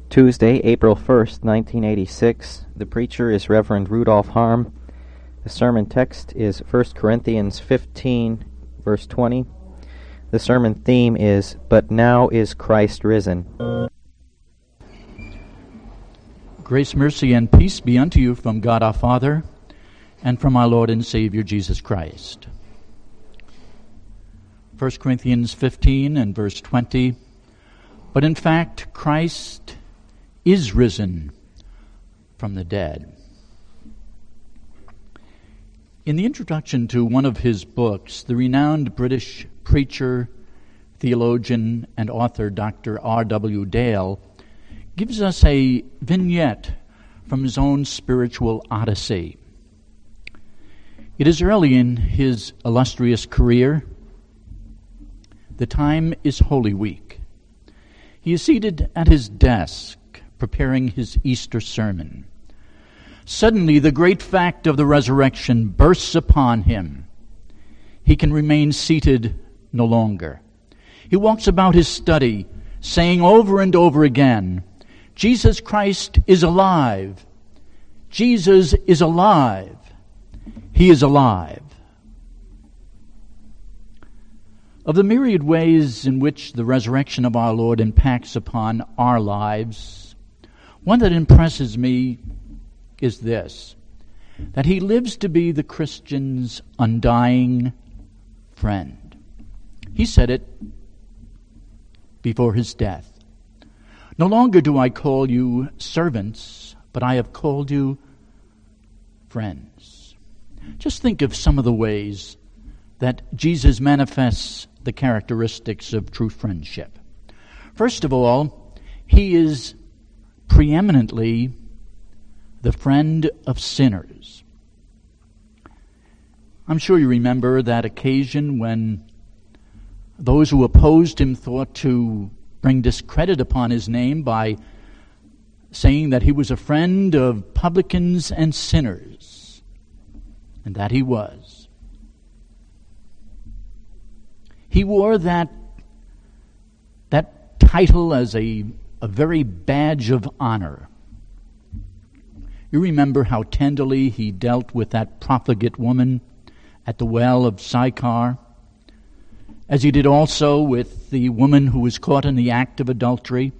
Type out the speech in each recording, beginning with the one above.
Tuesday, April 1st, 1986. The preacher is Reverend Rudolph Harm. The sermon text is 1 Corinthians 15, verse 20. The sermon theme is, "But now is Christ risen." Grace, mercy, and peace be unto you from God our Father and from our Lord and Savior Jesus Christ. 1 Corinthians 15 and verse 20. But in fact, Christ is risen from the dead. In the introduction to one of his books, the renowned British preacher, theologian, and author Dr. R.W. Dale gives us a vignette from his own spiritual odyssey. It is early in his illustrious career. The time is Holy Week. He is seated at his desk, preparing his Easter sermon. Suddenly, the great fact of the resurrection bursts upon him. He can remain seated no longer. He walks about his study, saying over and over again, "Jesus Christ is alive. Jesus is alive. He is alive." Of the myriad ways in which the resurrection of our Lord impacts upon our lives, one that impresses me is this, that he lives to be the Christian's undying friend. He said it before his death. "No longer do I call you servants, but I have called you friends." Just think of some of the ways that Jesus manifests the characteristics of true friendship. First of all, he is preeminently the friend of sinners. I'm sure you remember that occasion when those who opposed him thought to bring discredit upon his name by saying that he was a friend of publicans and sinners, and that he was. He wore that title as a very badge of honor. You remember how tenderly he dealt with that profligate woman at the well of Sychar, as he did also with the woman who was caught in the act of adultery.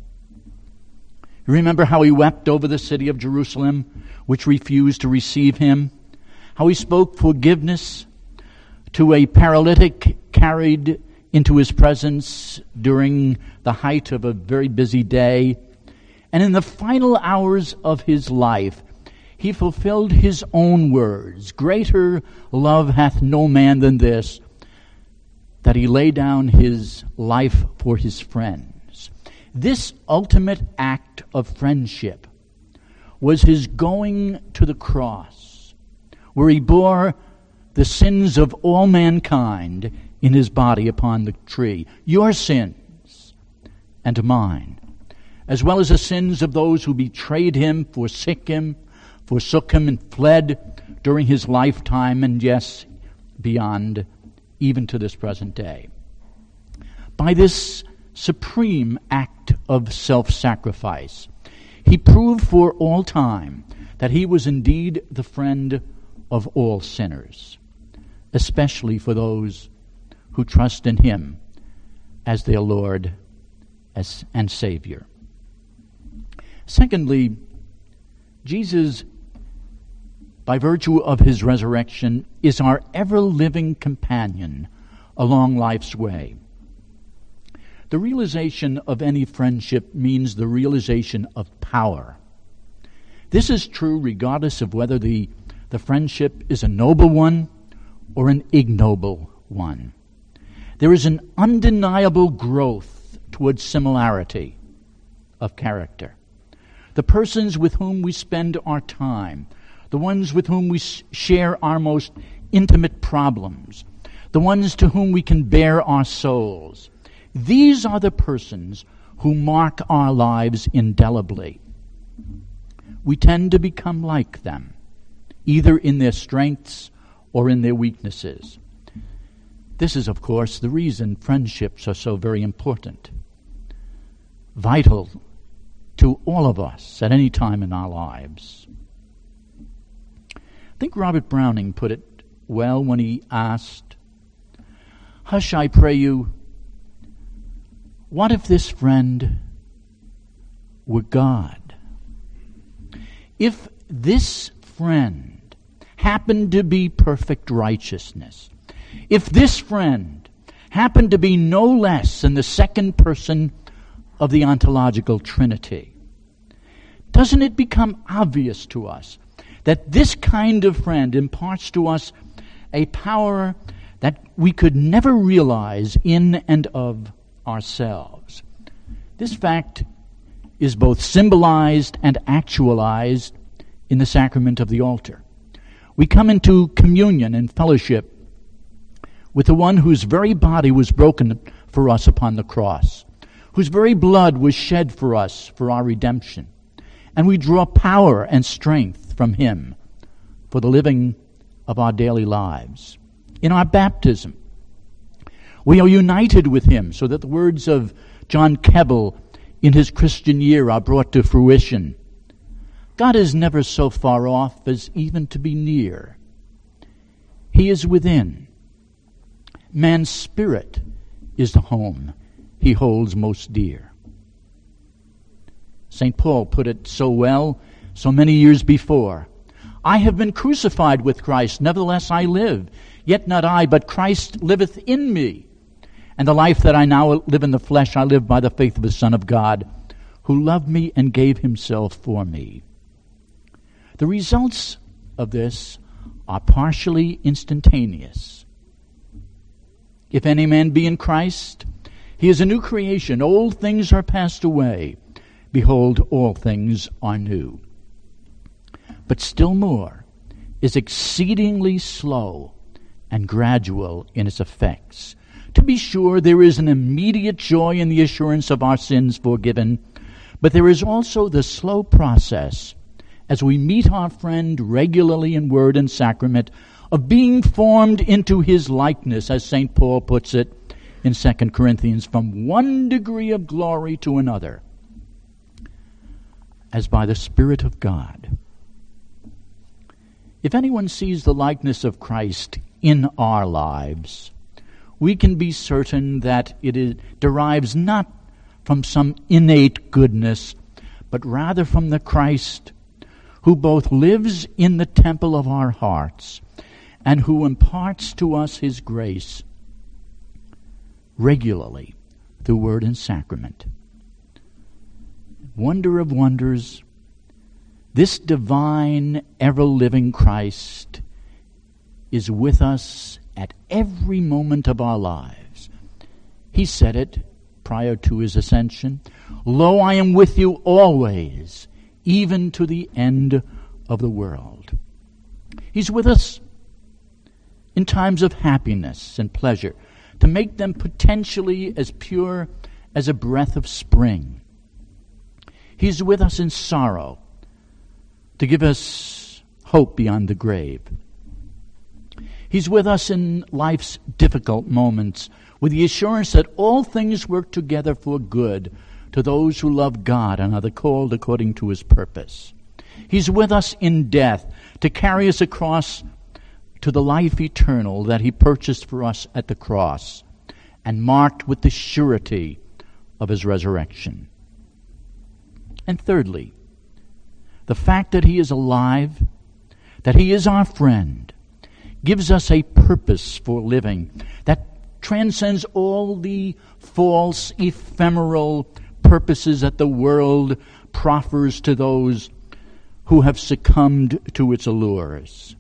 You remember how he wept over the city of Jerusalem, which refused to receive him, how he spoke forgiveness to a paralytic carried into his presence during the height of a very busy day. And in the final hours of his life, he fulfilled his own words, "Greater love hath no man than this, that he lay down his life for his friends." This ultimate act of friendship was his going to the cross, where he bore the sins of all mankind in his body upon the tree. Your sins and mine, as well as the sins of those who betrayed him, forsook him, and fled during his lifetime, and yes, beyond, even to this present day. By this supreme act of self-sacrifice, he proved for all time that he was indeed the friend of all sinners, especially for those who trust in him as their Lord and Savior. Secondly, Jesus, by virtue of his resurrection, is our ever-living companion along life's way. The realization of any friendship means the realization of power. This is true regardless of whether the friendship is a noble one or an ignoble one. There is an undeniable growth towards similarity of character. The persons with whom we spend our time, the ones with whom we share our most intimate problems, the ones to whom we can bare our souls, these are the persons who mark our lives indelibly. We tend to become like them, either in their strengths or in their weaknesses. This is, of course, the reason friendships are so very important, vital to all of us at any time in our lives. I think Robert Browning put it well when he asked, "Hush, I pray you, what if this friend were God? If this friend happened to be perfect righteousness, if this friend happened to be no less than the second person of the ontological Trinity, doesn't it become obvious to us that this kind of friend imparts to us a power that we could never realize in and of ourselves?" This fact is both symbolized and actualized in the sacrament of the altar. We come into communion and fellowship with the one whose very body was broken for us upon the cross, whose very blood was shed for us for our redemption. And we draw power and strength from him for the living of our daily lives. In our baptism, we are united with him so that the words of John Keble in his Christian year are brought to fruition. God is never so far off as even to be near. He is within. Man's spirit is the home he holds most dear. St. Paul put it so well so many years before. "I have been crucified with Christ, nevertheless I live. Yet not I, but Christ liveth in me. And the life that I now live in the flesh, I live by the faith of the Son of God, who loved me and gave himself for me." The results of this are partially instantaneous. If any man be in Christ, he is a new creation. Old things are passed away. Behold, all things are new. But still more is exceedingly slow and gradual in its effects. To be sure, there is an immediate joy in the assurance of our sins forgiven, but there is also the slow process, as we meet our friend regularly in word and sacrament, of being formed into his likeness, as St. Paul puts it in 2 Corinthians, from one degree of glory to another, as by the Spirit of God. If anyone sees the likeness of Christ in our lives, we can be certain that derives not from some innate goodness, but rather from the Christ who both lives in the temple of our hearts and who imparts to us his grace regularly through word and sacrament. Wonder of wonders, this divine, ever-living Christ is with us at every moment of our lives. He said it prior to his ascension, "Lo, I am with you always, even to the end of the world." He's with us in times of happiness and pleasure, to make them potentially as pure as a breath of spring. He's with us in sorrow, to give us hope beyond the grave. He's with us in life's difficult moments, with the assurance that all things work together for good to those who love God and are called according to his purpose. He's with us in death, to carry us across to the life eternal that he purchased for us at the cross, and marked with the surety of his resurrection. And thirdly, the fact that he is alive, that he is our friend, gives us a purpose for living that transcends all the false, ephemeral purposes that the world proffers to those who have succumbed to its allures.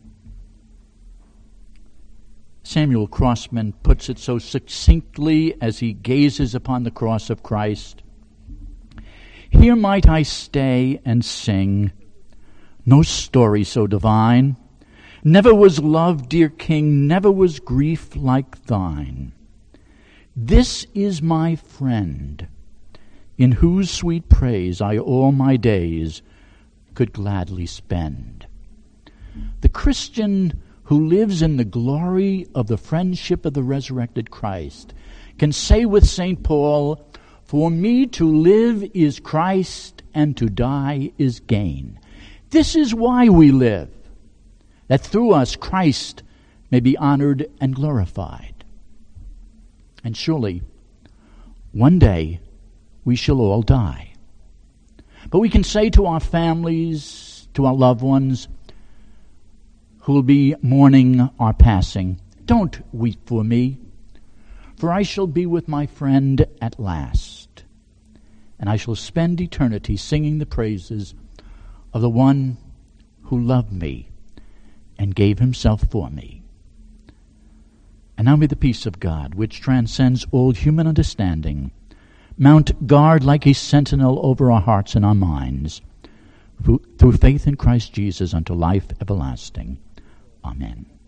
Samuel Crossman puts it so succinctly as he gazes upon the cross of Christ. "Here might I stay and sing, no story so divine. Never was love, dear King, never was grief like thine. This is my friend, in whose sweet praise I all my days could gladly spend." The Christian who lives in the glory of the friendship of the resurrected Christ can say with St. Paul, For me to live is Christ, and to die is gain. This is why we live, that through us Christ may be honored and glorified. And surely, one day we shall all die. But we can say to our families, to our loved ones who will be mourning our passing, don't weep for me, for I shall be with my friend at last, and I shall spend eternity singing the praises of the one who loved me and gave himself for me. And now may the peace of God, which transcends all human understanding, mount guard like a sentinel over our hearts and our minds, through faith in Christ Jesus unto life everlasting. Amen.